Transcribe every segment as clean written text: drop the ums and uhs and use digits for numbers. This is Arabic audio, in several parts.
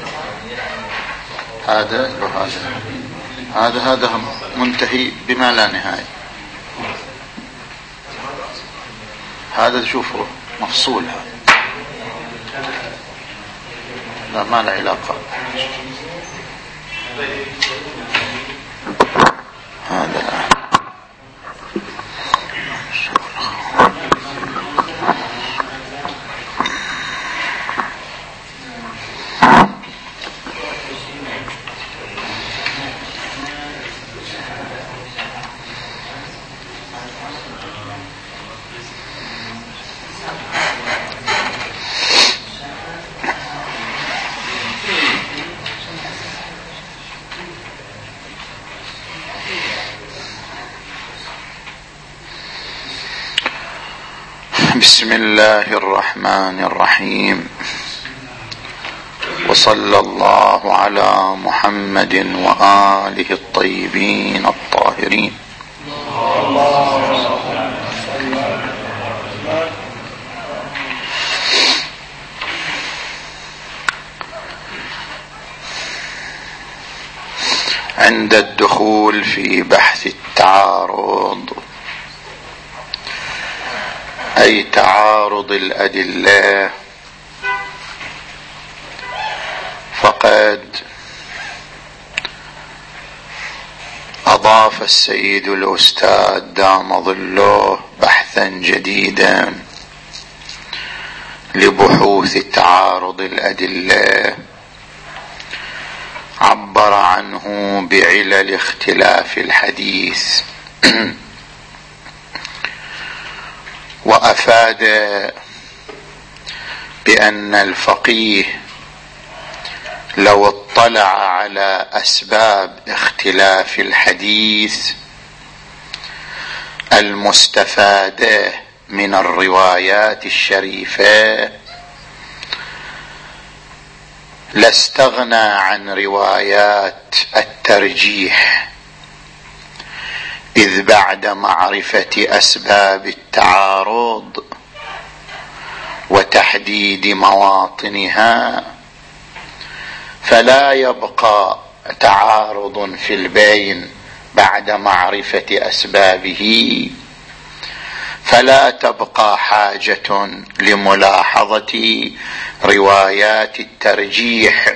هذا منتهي بما لا نهاية. هذا شوفوا مفصول، هذا لا ما له علاقة. هذا بسم الله الرحمن الرحيم، وصلى الله على محمد وآله الطيبين الطاهرين. عند الدخول في بحث التعارض، أي تعارض الأدلة، فقد أضاف السيد الأستاذ دام ظله بحثا جديدا لبحوث تعارض الأدلة، عبر عنه بعلل اختلاف الحديث، وأفاد بأن الفقيه لو اطلع على أسباب اختلاف الحديث المستفادة من الروايات الشريفة لاستغنى عن روايات الترجيح، إذ بعد معرفة أسباب التعارض وتحديد مواطنها فلا يبقى تعارض في البين بعد معرفة أسبابه، فلا تبقى حاجة لملاحظة روايات الترجيح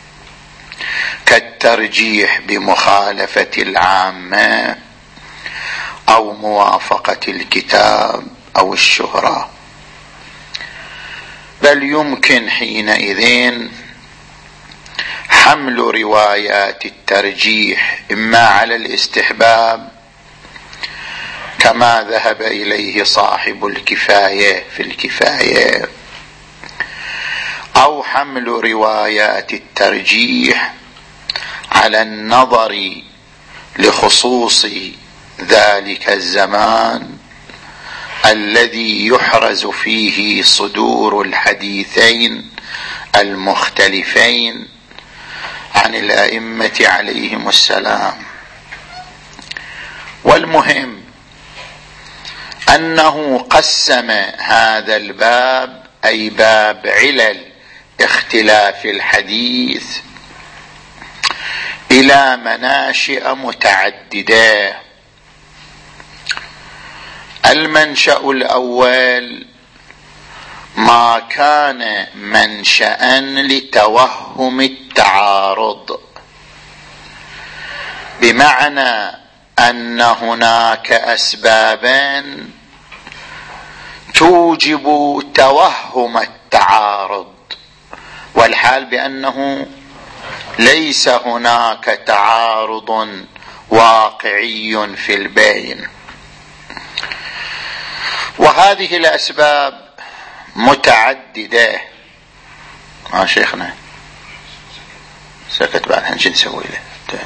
كالترجيح بمخالفة العامة أو موافقة الكتاب أو الشهرة، بل يمكن حينئذ حمل روايات الترجيح إما على الاستحباب كما ذهب إليه صاحب الكفاية في الكفاية، أو حمل روايات الترجيح على النظر لخصوص ذلك الزمان الذي يحرز فيه صدور الحديثين المختلفين عن الأئمة عليهم السلام. والمهم أنه قسم هذا الباب، أي باب علل اختلاف الحديث، إلى مناشئ متعددة. المنشأ الأول ما كان منشأ لتوهم التعارض، بمعنى أن هناك أسبابا توجب توهم التعارض، والحال بأنه ليس هناك تعارض واقعي في البين. وهذه الأسباب متعددة. ما شيخنا سكت بعد هنجي نسوي له.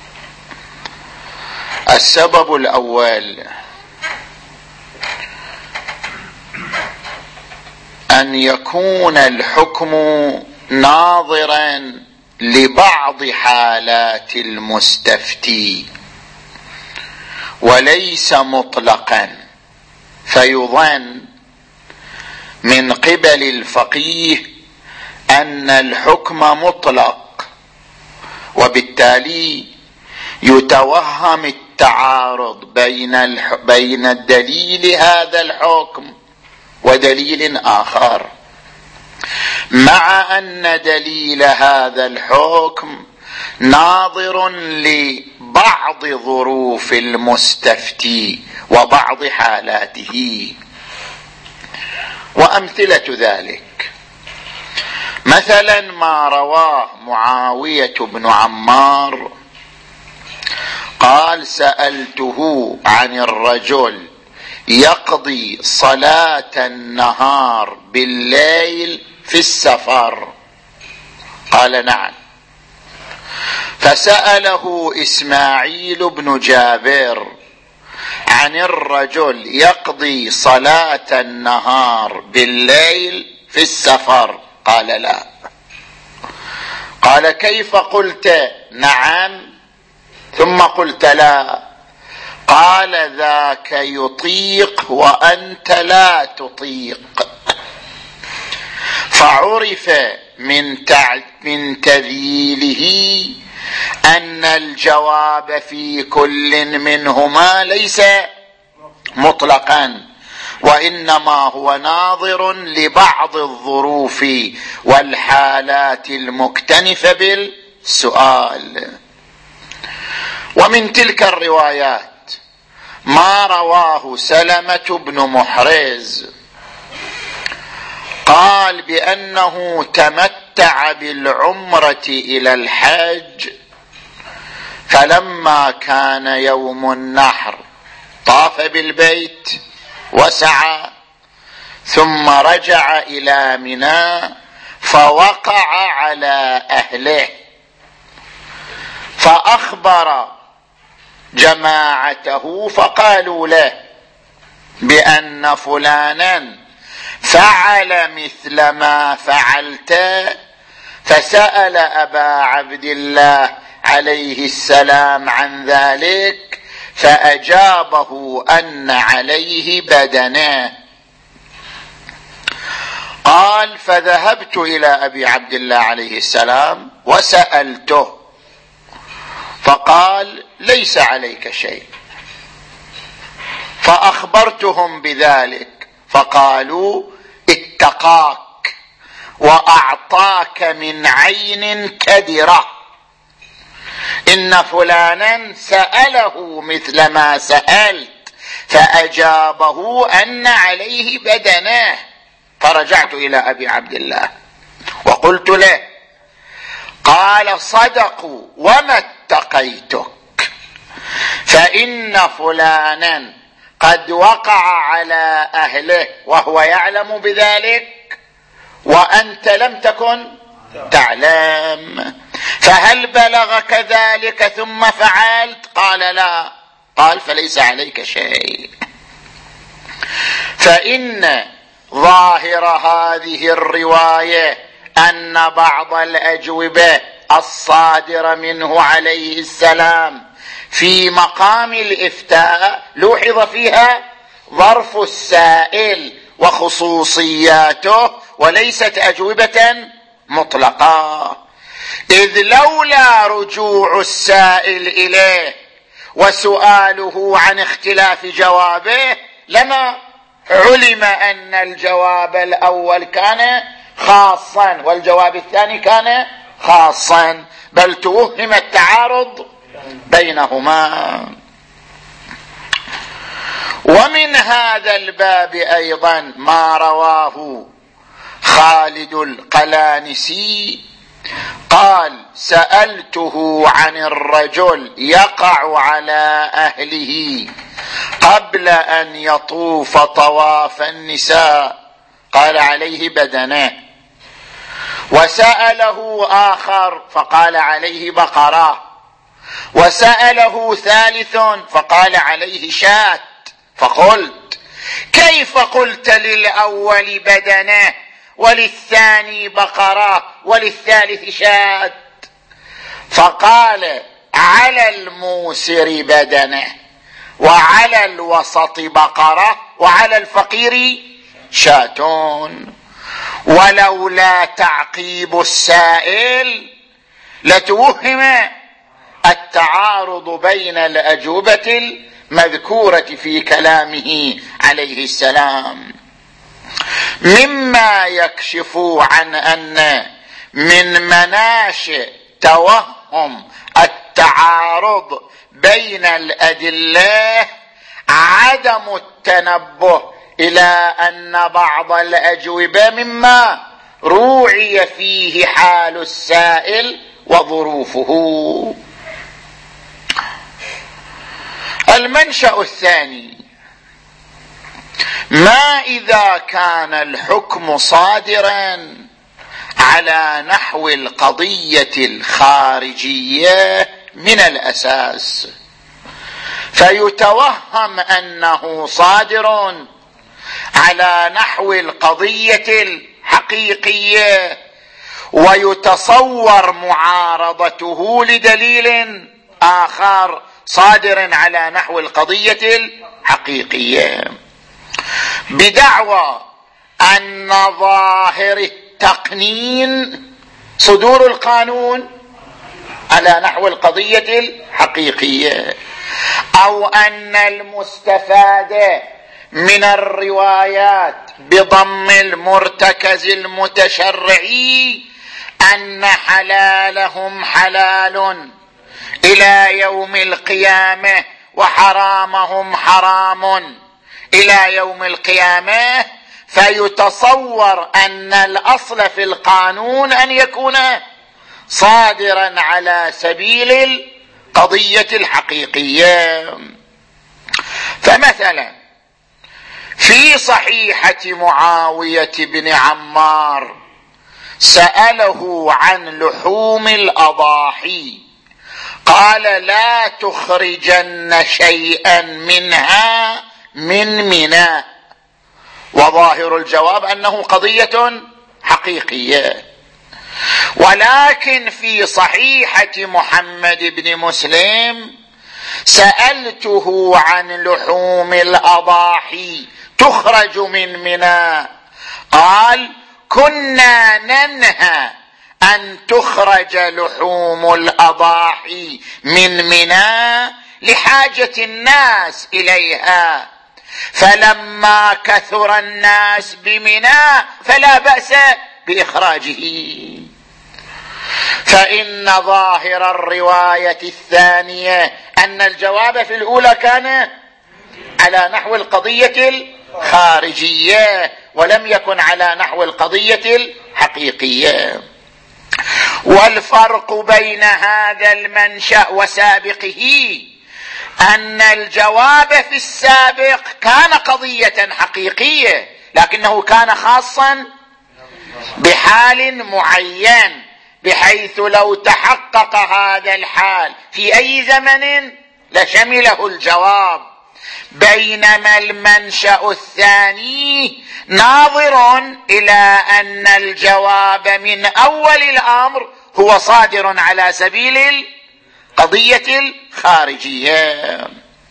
السبب الأول أن يكون الحكم ناظرا لبعض حالات المستفتي وليس مطلقا، فيظن من قبل الفقيه أن الحكم مطلق، وبالتالي يتوهم التعارض بين الدليل هذا الحكم ودليل آخر، مع أن دليل هذا الحكم ناظر لبعض ظروف المستفتي وبعض حالاته. وأمثلة ذلك مثلا ما رواه معاوية بن عمار قال: سألته عن الرجل يقضي صلاة النهار بالليل في السفر، قال: نعم. فسأله إسماعيل بن جابر عن الرجل يقضي صلاة النهار بالليل في السفر، قال: لا. قال: كيف قلت نعم ثم قلت لا؟ قال: ذاك يطيق وأنت لا تطيق. فعرف من تذييله أن الجواب في كل منهما ليس مطلقا، وإنما هو ناظر لبعض الظروف والحالات المكتنفة بالسؤال. ومن تلك الروايات ما رواه سلمة بن محرز قال بأنه تمتع بالعمرة إلى الحج، فلما كان يوم النحر طاف بالبيت وسعى، ثم رجع إلى منى فوقع على أهله، فأخبر جماعته فقالوا له بأن فلانا فعل مثل ما فعلت، فسأل أبا عبد الله عليه السلام عن ذلك فأجابه أن عليه بدنه. قال: فذهبت إلى أبي عبد الله عليه السلام وسألته فقال: ليس عليك شيء. فأخبرتهم بذلك فقالوا: اتقاك وأعطاك من عين كدرة، إن فلانا سأله مثل ما سألت فأجابه أن عليه بدنه. فرجعت إلى أبي عبد الله وقلت له، قال: صدقوا وما اتقيتك، فإن فلانا قد وقع على أهله وهو يعلم بذلك وأنت لم تكن تعلم، فهل بلغك ذلك ثم فعلت؟ قال: لا. قال: فليس عليك شيء. فإن ظاهر هذه الرواية أن بعض الأجوبة الصادرة منه عليه السلام في مقام الإفتاء لوحظ فيها ظرف السائل وخصوصياته، وليست أجوبة مطلقة، إذ لولا رجوع السائل إليه وسؤاله عن اختلاف جوابه لما علم أن الجواب الأول كان خاصا والجواب الثاني كان خاصا، بل توهم التعارض بينهما. ومن هذا الباب أيضا ما رواه خالد القلانسي قال: سألته عن الرجل يقع على أهله قبل أن يطوف طواف النساء، قال: عليه بدنه. وسأله آخر فقال: عليه بقرة. وسأله ثالث فقال: عليه شاة. فقلت: كيف قلت للأول بدنه وللثاني بقرة وللثالث شاة؟ فقال: على الموسر بدنه، وعلى الوسط بقرة، وعلى الفقير شاة. ولولا تعقيب السائل لتوهم التعارض بين الأجوبة المذكورة في كلامه عليه السلام، مما يكشف عن أن من مناشئ توهم التعارض بين الأدلة عدم التنبه إلى أن بعض الأجوبة مما روعي فيه حال السائل وظروفه. المنشأ الثاني: ما إذا كان الحكم صادرا على نحو القضية الخارجية من الأساس، فيتوهم أنه صادر على نحو القضية الحقيقية، ويتصور معارضته لدليل آخر صادر على نحو القضية الحقيقية، بدعوى أن ظاهر التقنين صدور القانون على نحو القضية الحقيقية، أو أن المستفاد من الروايات بضم المرتكز المتشرعي أن حلالهم حلال إلى يوم القيامة وحرامهم حرام إلى يوم القيامة، فيتصور أن الأصل في القانون أن يكون صادرا على سبيل القضية الحقيقية. فمثلا في صحيحة معاوية بن عمار سأله عن لحوم الأضاحي، قال: لا تخرجن شيئا منها من منى، وظاهر الجواب أنه قضية حقيقية. ولكن في صحيحة محمد بن مسلم سألته عن لحوم الأضاحي تخرج من منى، قال: كنا ننهى أن تخرج لحوم الأضاحي من منى لحاجة الناس إليها، فلما كثر الناس بمنى فلا بأس بإخراجه. فإن ظاهر الرواية الثانية أن الجواب في الأولى كان على نحو القضية الخارجية ولم يكن على نحو القضية الحقيقية. والفرق بين هذا المنشأ وسابقه أن الجواب في السابق كان قضية حقيقية، لكنه كان خاصا بحال معين، بحيث لو تحقق هذا الحال في أي زمن لشمله الجواب، بينما المنشأ الثاني ناظر إلى أن الجواب من أول الأمر هو صادر على سبيل القضية الخارجية.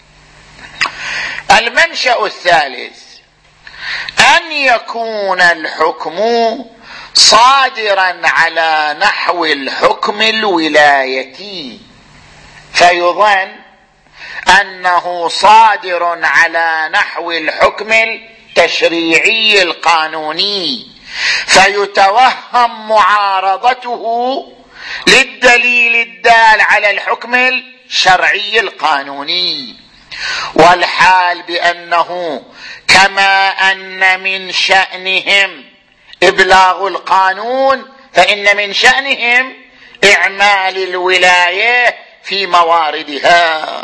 المنشأ الثالث: أن يكون الحكم صادرا على نحو الحكم الولايتي، فيظن أنه صادر على نحو الحكم التشريعي القانوني، فيتوهم معارضته للدليل الدال على الحكم الشرعي القانوني، والحال بأنه كما أن من شأنهم إبلاغ القانون، فإن من شأنهم إعمال الولاية في مواردها.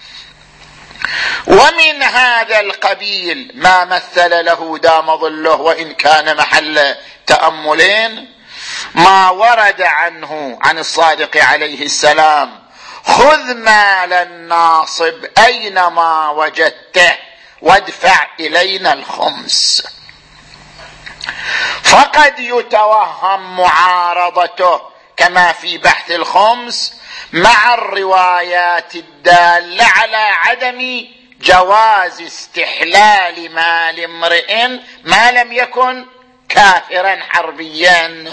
ومن هذا القبيل ما مثل له دام ظله وإن كان محل تأملين ما ورد عنه عن الصادق عليه السلام: خذ مال الناصب أينما وجدته وادفع إلينا الخمس. فقد يتوهم معارضته كما في بحث الخمس مع الروايات الدالة على عدم جواز استحلال مال امرئ ما لم يكن كافرا حربيا.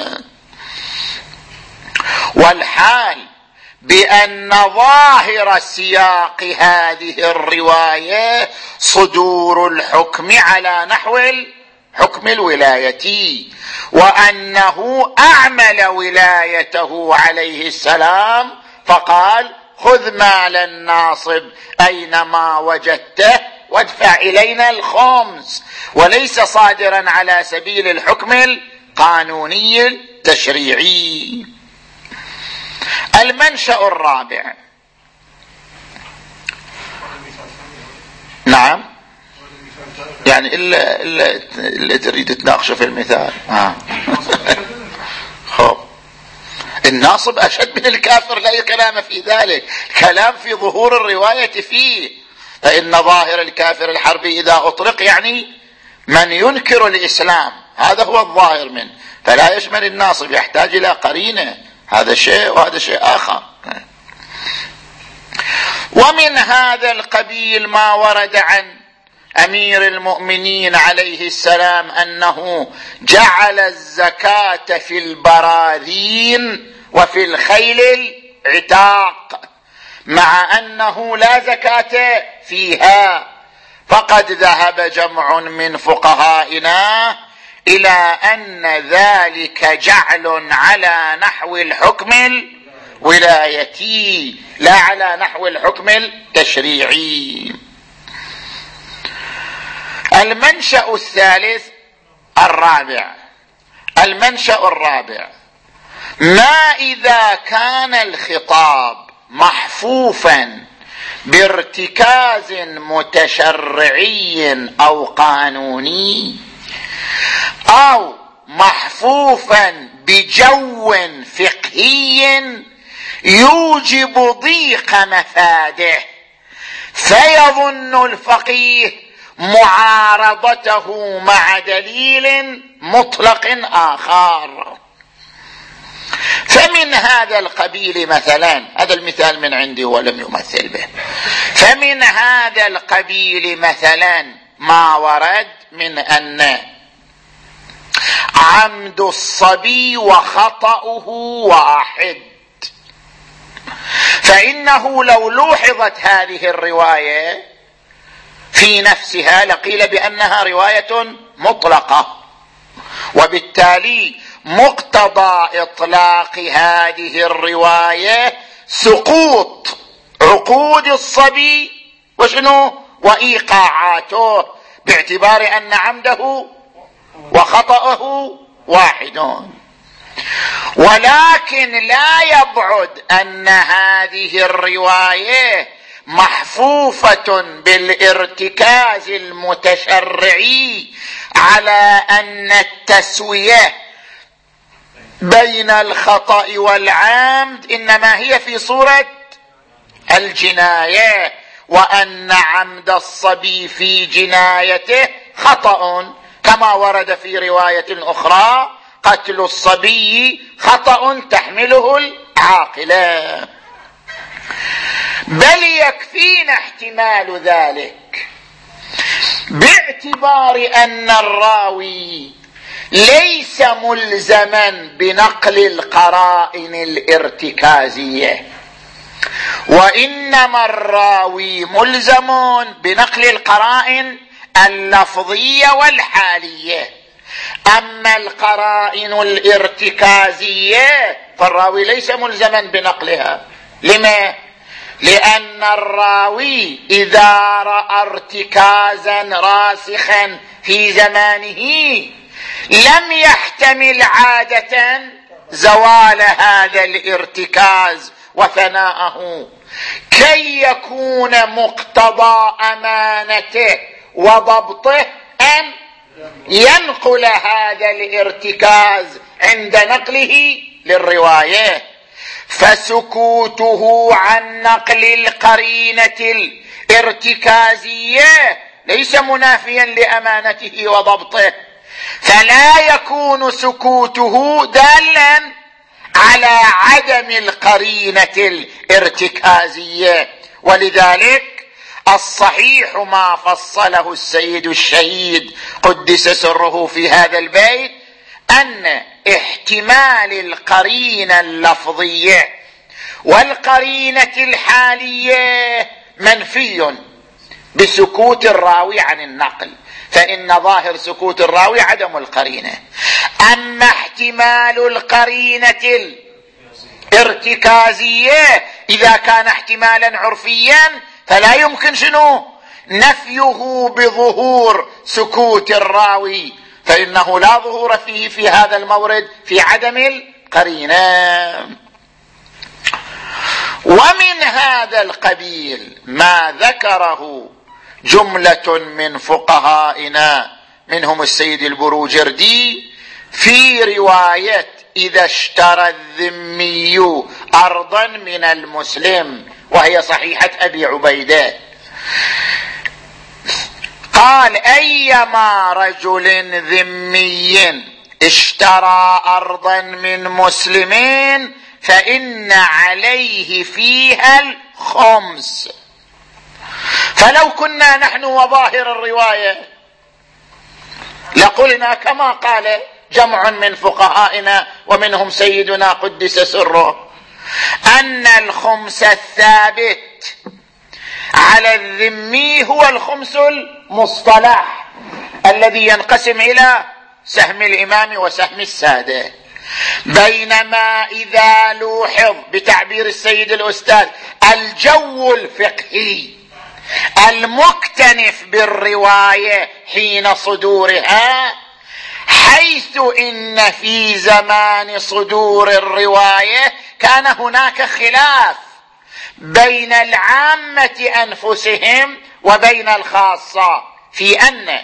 والحال بأن ظاهر سياق هذه الرواية صدور الحكم على نحو الحكم الولايتي، وأنه أعمل ولايته عليه السلام فقال خذ مال الناصب أينما وجدته وادفع إلينا الخمس، وليس صادرا على سبيل الحكم القانوني التشريعي. المنشأ الرابع، نعم يعني إلا تريد تناقشه في المثال. خب الناصب أشد من الكافر، لا كلام في ذلك، كلام في ظهور الرواية فيه. فإن ظاهر الكافر الحربي إذا أطلق يعني من ينكر الإسلام، هذا هو الظاهر منه، فلا يشمل الناصب، يحتاج إلى قرينة، هذا شيء وهذا شيء آخر. ومن هذا القبيل ما ورد عن أمير المؤمنين عليه السلام أنه جعل الزكاة في البراذين وفي الخيل العتاق، مع أنه لا زكاة فيها. فقد ذهب جمع من فقهائنا إلى أن ذلك جعل على نحو الحكم الولايتي لا على نحو الحكم التشريعي. المنشأ الثالث الرابع، المنشأ الرابع ما إذا كان الخطاب محفوفا بارتكاز متشرعي أو قانوني، أو محفوفا بجو فقهي يوجب ضيق مفاده، فيظن الفقيه معارضته مع دليل مطلق آخر. فمن هذا القبيل مثلا، هذا المثال من عندي ولم يمثل به، فمن هذا القبيل مثلا ما ورد من أن عمد الصبي وخطأه واحد، فإنه لو لوحظت هذه الرواية في نفسها لقيل بأنها رواية مطلقة، وبالتالي مقتضى إطلاق هذه الرواية سقوط عقود الصبي وشنو وإيقاعاته، باعتبار أن عمده وخطأه واحدون. ولكن لا يبعد أن هذه الرواية محفوفة بالارتكاز المتشرعي على أن التسوية بين الخطأ والعمد إنما هي في صورة الجناية، وأن عمد الصبي في جنايته خطأ، كما ورد في رواية أخرى قتل الصبي خطأ تحمله العاقلة. بل يكفينا احتمال ذلك باعتبار أن الراوي ليس ملزما بنقل القرائن الارتكازية، وإنما الراوي ملزم بنقل القرائن اللفظية والحالية. أما القرائن الارتكازية فالراوي ليس ملزما بنقلها. لما؟ لأن الراوي إذا رأى ارتكازا راسخا في زمانه لم يحتمل عادة زوال هذا الارتكاز وفناءه، كي يكون مقتضى أمانته وضبطه أن ينقل هذا الارتكاز عند نقله للرواية. فسكوته عن نقل القرينة الارتكازية ليس منافيا لأمانته وضبطه، فلا يكون سكوته دالا على عدم القرينة الارتكازية. ولذلك الصحيح ما فصله السيد الشهيد قدس سره في هذا البيت أن احتمال القرينة اللفظية والقرينة الحالية منفي بسكوت الراوي عن النقل، فإن ظاهر سكوت الراوي عدم القرينة. أما احتمال القرينة الارتكازية إذا كان احتمالا عرفيا فلا يمكن نفيه بظهور سكوت الراوي، فإنه لا ظهور فيه في هذا المورد في عدم القرينة. ومن هذا القبيل ما ذكره جملة من فقهائنا منهم السيد البروجردي في رواية إذا اشترى الذمي أرضا من المسلم، وهي صحيحة أبي عبيدة، قال أيما رجل ذمي اشترى أرضا من مسلمين فإن عليه فيها الخمس. فلو كنا نحن وظاهر الرواية لقلنا كما قال جمع من فقهائنا ومنهم سيدنا قدس سره أن الخمس الثابت على الذمي هو الخمس المصطلح الذي ينقسم إلى سهم الإمام وسهم السادة. بينما إذا لوحظ بتعبير السيد الأستاذ الجو الفقهي المكتنف بالرواية حين صدورها، حيث إن في زمان صدور الرواية كان هناك خلاف بين العامة أنفسهم وبين الخاصة في أن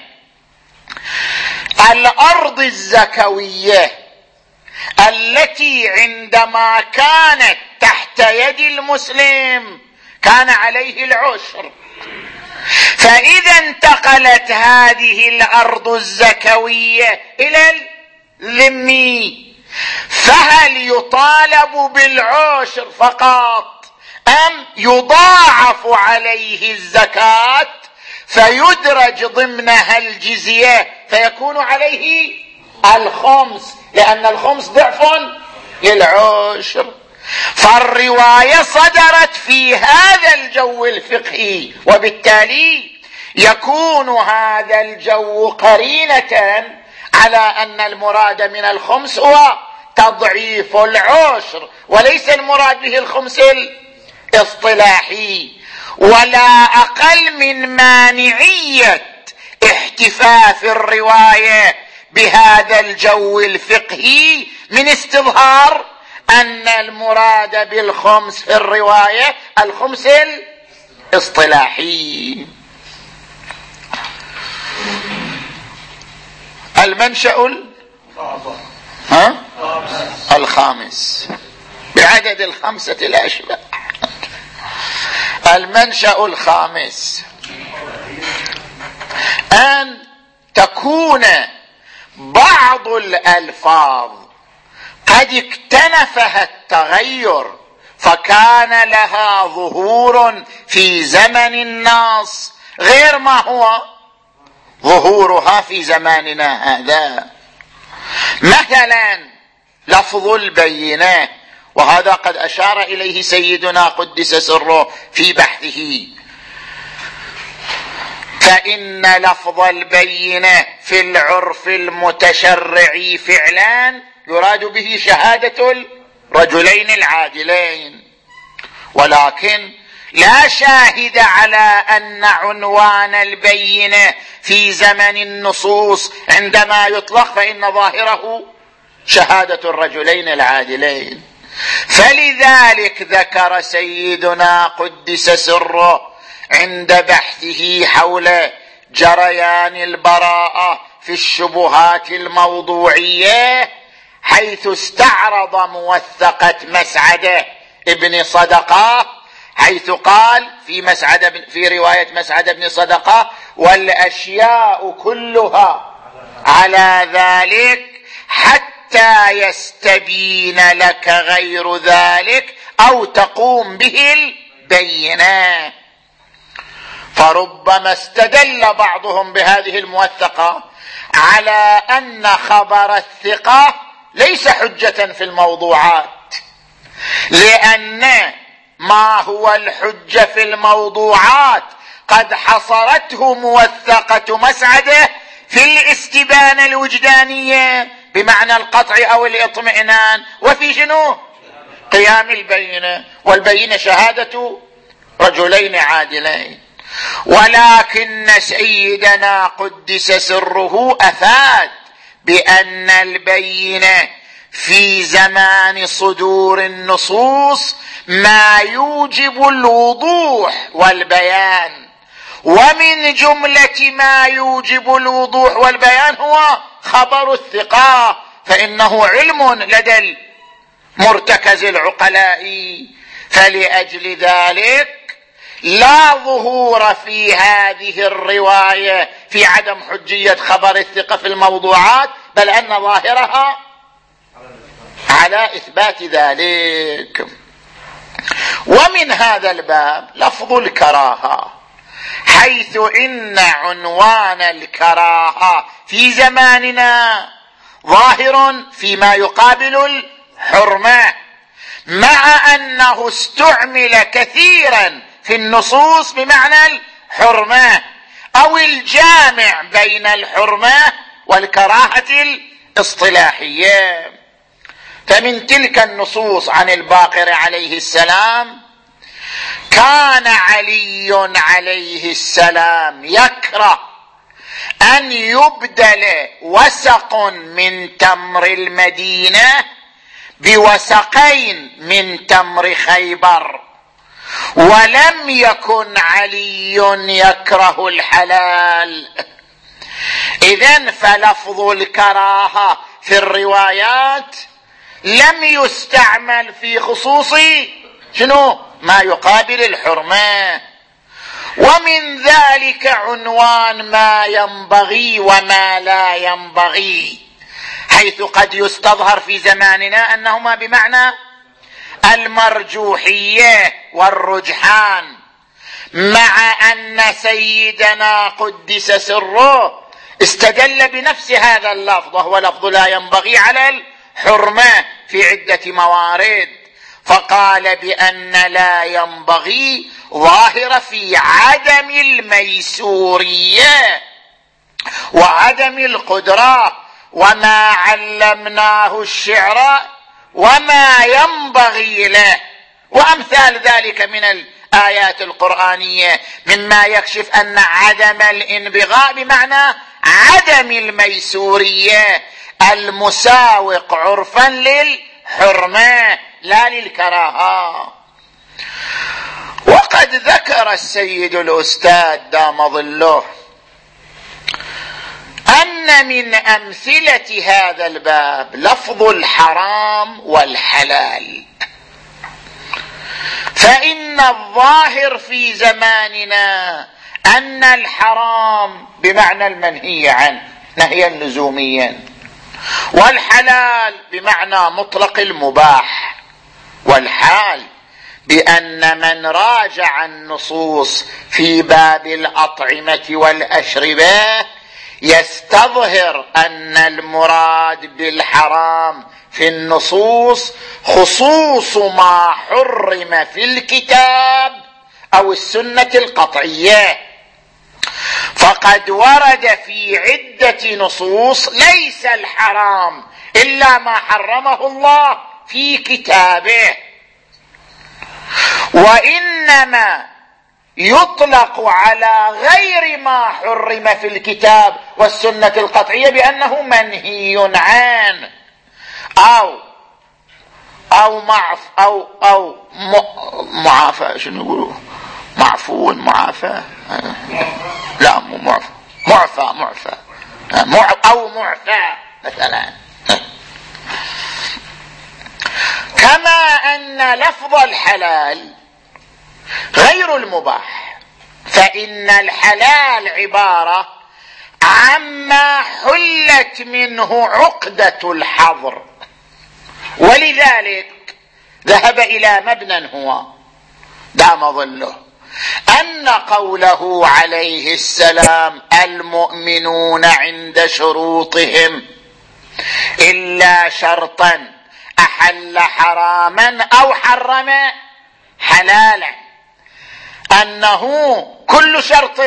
الأرض الزكوية التي عندما كانت تحت يد المسلم كان عليه العشر، فإذا انتقلت هذه الأرض الزكوية إلى الذمي فهل يطالب بالعشر فقط أم يضاعف عليه الزكاة فيدرج ضمنها الجزية فيكون عليه الخمس، لأن الخمس ضعف للعشر. فالرواية صدرت في هذا الجو الفقهي، وبالتالي يكون هذا الجو قرينة على أن المراد من الخمس هو تضعيف العشر وليس المراد به الخمس الاصطلاحي، ولا أقل من مانعية احتفاف الرواية بهذا الجو الفقهي من استظهار أن المراد بالخمس في الرواية الخمس الاصطلاحي. المنشأ الخامس بعدد الخمسة الأشباه. المنشأ الخامس أن تكون بعض الألفاظ قد اكتنفها التغير فكان لها ظهور في زمن النص غير ما هو ظهورها في زماننا هذا. مثلا لفظ البينة، وهذا قد أشار إليه سيدنا قدس سره في بحثه، فإن لفظ البينة في العرف المتشرعي فعلا يراد به شهادة الرجلين العادلين، ولكن لا شاهد على أن عنوان البينة في زمن النصوص عندما يطلق فإن ظاهره شهادة الرجلين العادلين. فلذلك ذكر سيدنا قدس سره عند بحثه حول جريان البراءة في الشبهات الموضوعية حيث استعرض موثقة مسعدة ابن صدقة، حيث قال في رواية مسعد بن صدقة والأشياء كلها على ذلك حتى يستبين لك غير ذلك أو تقوم به البينة. فربما استدل بعضهم بهذه الموثقة على أن خبر الثقة ليس حجة في الموضوعات، لأن ما هو الحجة في الموضوعات قد حصرته موثقة مسعدة في الاستبانة الوجدانية بمعنى القطع أو الاطمئنان، وفي شنو؟ قيام البينة، والبينة شهادة رجلين عادلين. ولكن سيدنا قدس سره أفاد بأن البينة في زمان صدور النصوص ما يوجب الوضوح والبيان، ومن جملة ما يوجب الوضوح والبيان هو خبر الثقة، فإنه علم لدى مرتكز العقلاء. فلأجل ذلك لا ظهور في هذه الرواية في عدم حجية خبر الثقة في الموضوعات، بل أن ظاهرها على إثبات ذلك. ومن هذا الباب لفظ الكراهة، حيث إن عنوان الكراهة في زماننا ظاهر فيما يقابل الحرمة، مع أنه استعمل كثيرا في النصوص بمعنى الحرمة أو الجامع بين الحرمة والكراهة الاصطلاحية. فمن تلك النصوص عن الباقر عليه السلام: كان علي عليه السلام يكره أن يبدل وسق من تمر المدينة بوسقين من تمر خيبر، ولم يكن علي يكره الحلال. إذن فلفظ الكراهة في الروايات لم يستعمل في خصوص شنو؟ ما يقابل الحرمة. ومن ذلك عنوان ما ينبغي وما لا ينبغي، حيث قد يستظهر في زماننا أنهما بمعنى المرجوحية والرجحان، مع أن سيدنا قدس سره استدل بنفس هذا اللفظ، وهو لفظ لا ينبغي على الحرمة في عدة موارد، فقال بأن لا ينبغي ظاهر في عدم الميسورية وعدم القدرة، وما علمناه الشعر وما ينبغي له، وأمثال ذلك من الآيات القرآنية مما يكشف أن عدم الانبغاء بمعنى عدم الميسورية المساوق عرفا للحرمة لا للكراهة. وقد ذكر السيد الأستاذ دام ظله أن من أمثلة هذا الباب لفظ الحرام والحلال، فإن الظاهر في زماننا أن الحرام بمعنى المنهي عنه نهيا لزوميا، والحلال بمعنى مطلق المباح. والحال بأن من راجع النصوص في باب الأطعمة والأشربة يستظهر أن المراد بالحرام في النصوص خصوص ما حرم في الكتاب أو السنة القطعية، فقد ورد في عدة نصوص ليس الحرام إلا ما حرمه الله في كتابه، وإنما يطلق على غير ما حرم في الكتاب والسنة القطعية بأنه منهي عنه أو معافى. شنو يقولوا؟ معفو معافى؟ لا مو معفى، معفى أو معفى مثلا. كما أن لفظ الحلال غير المباح، فإن الحلال عبارة عما حلت منه عقدة الحظر، ولذلك ذهب إلى مبنى هو دام ظله أن قوله عليه السلام المؤمنون عند شروطهم إلا شرطا أحل حراما أو حرم حلالا، أنه كل شرط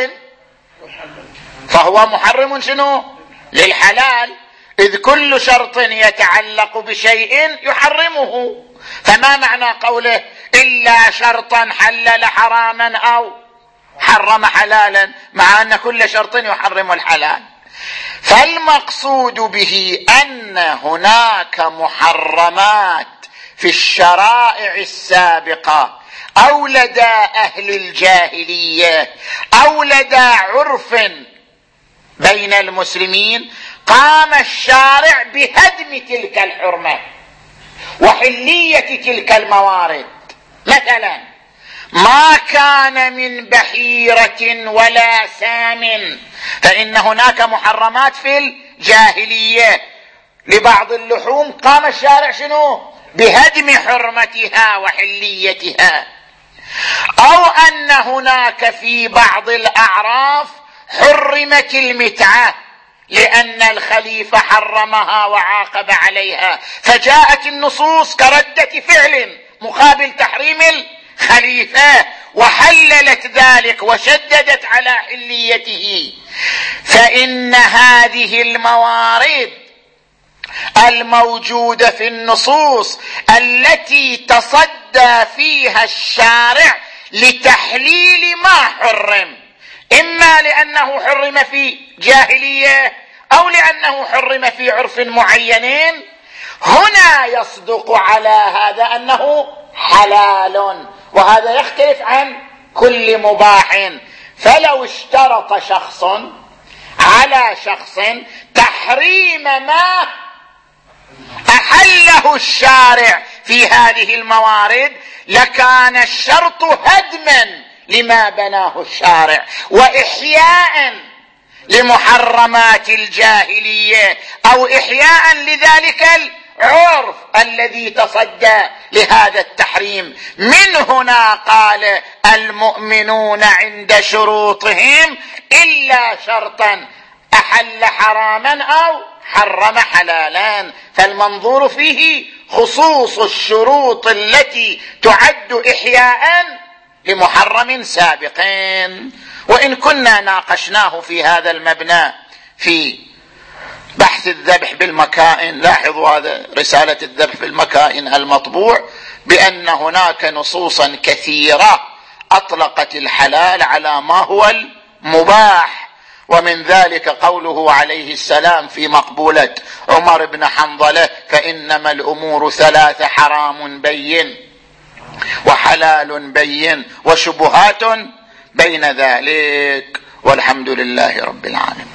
فهو محرم شنو؟ للحلال، إذ كل شرط يتعلق بشيء يحرمه. فما معنى قوله إلا شرطا حلل حراما أو حرم حلالا، مع أن كل شرط يحرم الحلال؟ فالمقصود به أن هناك محرمات في الشرائع السابقة أو لدى أهل الجاهلية أو لدى عرف بين المسلمين قام الشارع بهدم تلك الحرمة وحلية تلك الموارد. مثلا ما كان من بحيرة ولا سام، فإن هناك محرمات في الجاهلية لبعض اللحوم قام الشارع شنو؟ بهدم حرمتها وحليتها. أو أن هناك في بعض الأعراف حرمت المتعة لأن الخليفة حرمها وعاقب عليها، فجاءت النصوص كردة فعل مقابل تحريم الخليفة وحللت ذلك وشددت على حليته. فإن هذه الموارد الموجودة في النصوص التي تصدى فيها الشارع لتحليل ما حرم، إما لأنه حرم في جاهلية أو لأنه حرم في عرف معين، هنا يصدق على هذا أنه حلال، وهذا يختلف عن كل مباح. فلو اشترط شخص على شخص تحريم ما أحله الشارع في هذه الموارد لكان الشرط هدما لما بناه الشارع وإحياء لمحرمات الجاهلية أو إحياء لذلك العرف الذي تصدى لهذا التحريم. من هنا قال المؤمنون عند شروطهم إلا شرطا أحل حراما أو حرم حلالا. فالمنظور فيه خصوص الشروط التي تعد إحياء لمحرم سابق. وإن كنا ناقشناه في هذا المبنى في بحث الذبح بالمكائن، لاحظوا هذا رسالة الذبح بالمكائن المطبوع، بأن هناك نصوصا كثيرة أطلقت الحلال على ما هو المباح، ومن ذلك قوله عليه السلام في مقبولة عمر بن حنظلة: فإنما الأمور ثلاث، حرام بين وحلال بين وشبهات بين ذلك، والحمد لله رب العالمين.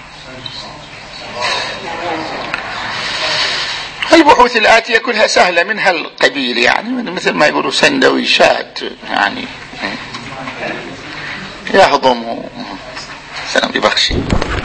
البحوث الآتية كلها سهلة من هالقبيل، يعني مثل ما يقولوا سندويشات، يعني يهضم. سلام ببخشي.